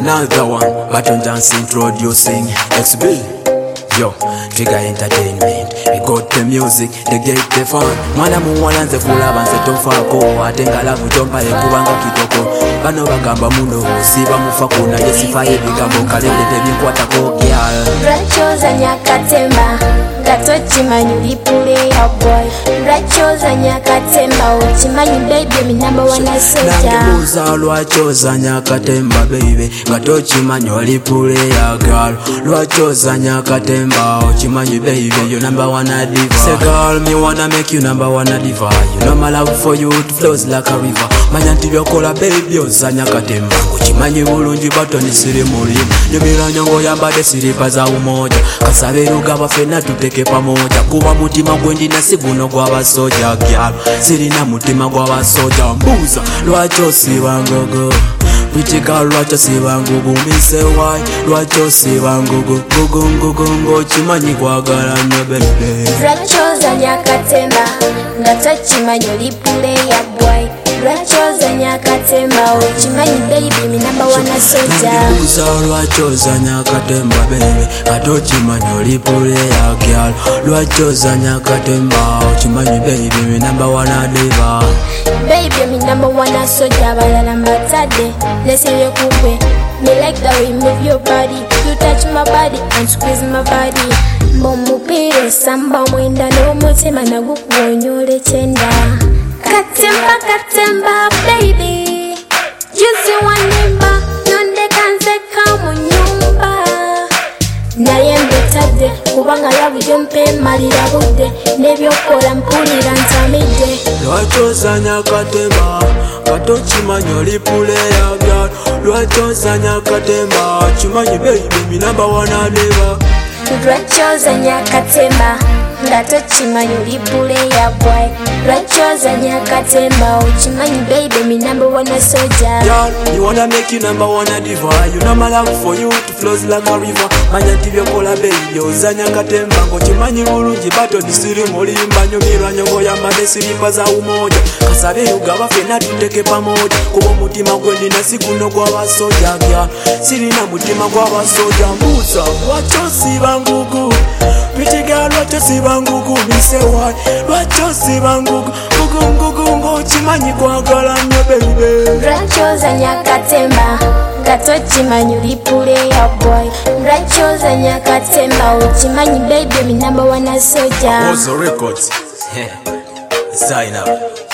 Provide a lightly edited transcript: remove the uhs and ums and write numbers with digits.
another one, Baton Dance introducing XB. Yo, Trigger Entertainment. We got the music, they get the fun. Mwana muwana nze kulaba nze tomfako. Atenga lavu tompa ekubanga kitoko. Bano bagamba muno siba mufa kuna yesifa ebigambo kalende tebinkwatako gyal. Rachoza nyakatemba gatochimanyi ulipule ya boy. Rachoza nyakatemba uchimanyi baby mi number one soldier. Nangebuza lwachoza nyakatemba baby gatochimanyi ulipule ya girl. Lwachoza nyakatemba uchimanyi baby you number one diva. Say girl me wanna make you number one diva. You know my love for you it flows like a river. Manyanti byokola baby oza nyakatemba uchimanyi bulungi batoni siri mulimu. Nyumira nyongo yambade siripa za umoja. Kasabe rugaba fena tuteke pamoja. Kuba mutima gwendi na siguno gwa basoja gyal. Sirina mutima gwa basoja. Mbuza lwacho sibangogo. Pretty girl lwacho sibangogo. Mise why lwacho sibangogo. Gogo chimanyi kwagala nnyo baby. Rachoza nyakatemba gatochimanyi ulipule ya boy. Rachoza nyakatemba uchimanyi baby mi number one soldier. Nangebuza lwachoza nyakatemba baby gatochimanyi ulipule ya girl. Lwachoza nyakatemba uchimanyi baby mi number one diva. Baby mi number one soldier balala mbatade lesebye kukwe. Me like the way you move your body. You touch my body and squeeze my body. Mbomupire samba mwenda n'omutima nagukuwonyole chenda. Katemba baby juzi wanimba nonde kanzeka mu nyumba. Naye mbetadde kubanga labudde mpe malira budde n'ebyokola mpulira ntamidde. Lwachoza nyakatemba gatochimanyi ulipule ya girl. Lwachoza nyakatemba chimanyi baby mi number one diva. Lwachoza nyakatemba gatochimanyi ulipule ya boy. Lwachoza nyakatemba uchimanyi baby mi number one soldier. Girl, you wanna make you number one diva. You know my love for you it flows like a river. Manyanti byokola baby oza nyakatemba ngochimanyi bulungi batoni siri mulimba. Nyumira nyongo yambade siripa za umoja. Kasabe ugaba fena tuteke pamoja. Kuba mutima gwendi na siguno gwa basoja gyal. Sirina mutima gwa basoja. Mbuza lwacho sibangugu. Pretty girl lwacho sibangugu. Mise why lwacho sibangugu. Gugu chimanyi kwagala nnyo baby. Rachoza nyakatemba gatochimanyi ulipule ya boy. Rachoza nyakatemba uchimanyi baby mi number one soldier. Ozo Records. Sign up.